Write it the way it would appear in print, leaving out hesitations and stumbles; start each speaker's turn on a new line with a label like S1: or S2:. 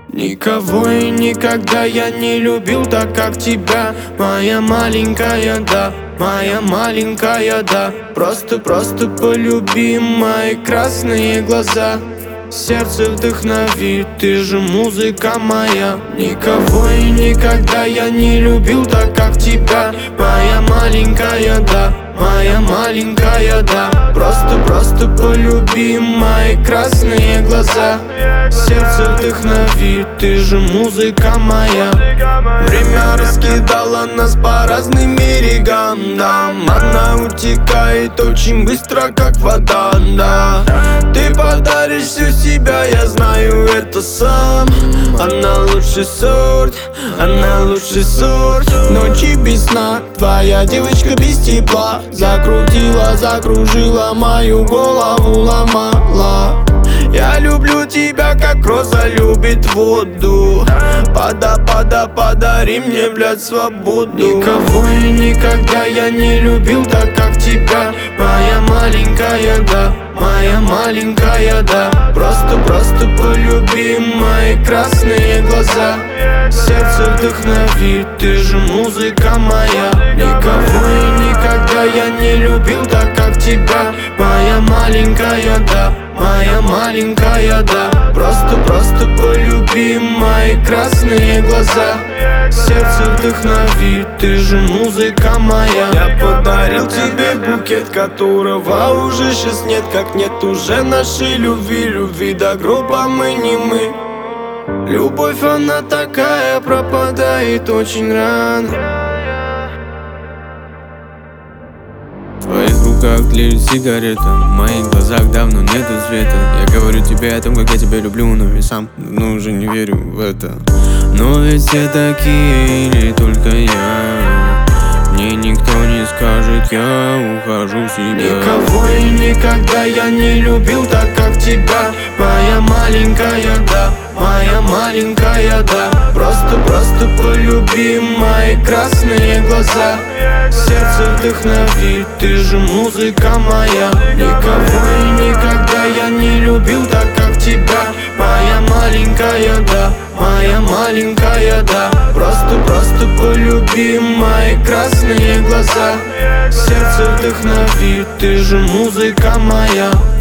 S1: Никого и никогда я не любил так, как тебя. Моя маленькая, да, моя маленькая, да. Просто полюби мои красные глаза. Сердце вдохновит, ты же музыка моя. Никого и никогда я не любил так, как тебя. Моя маленькая, да, моя маленькая, да. Просто полюби мои красные глаза. Сердце вдохновит, ты же музыка моя. Время раскидало нас по разным берегам, да. Она утекает очень быстро, как вода, да. Ты подаришь всю себя, я знаю это сам. Она лучший сорт, она лучший сорт. Ночи без сна, твоя девочка без тепла. Закрутила, закружила, мою голову ломала. Я люблю тебя, как роза любит воду. Подари мне, блядь, свободу. Никого и никогда я не любил так, как тебя. Моя маленькая, да, моя маленькая, да. Просто полюби мои красные глаза. Сердце вдохновит, ты же музыка моя. Никого и никогда я не любил так, как тебя. Моя маленькая, да, моя маленькая, да. Просто полюби мои красные глаза. Сердце вдохновит, ты же музыка моя. Я подарил тебе букет, которого уже сейчас нет. Как нет уже нашей любви до гроба мы не мы. Любовь она такая, пропадает очень рано.
S2: В твоих руках тлеют сигареты, в моих глазах давно нету света. Я говорю тебе о том, как я тебя люблю, но и сам давно уже не верю в это. Но ведь все такие или только я? Мне никто не скажет, я ухожу в себя.
S1: Никого и никогда я не любил так, как тебя. Моя маленькая, да, моя маленькая, да. Просто полюби мои красные глаза. Сердце вдохновит, ты же музыка моя. Никого и никогда я не любил так, как тебя. Моя маленькая, да, моя маленькая, да. Просто полюби мои красные глаза. Сердце вдохновит, ты же музыка моя.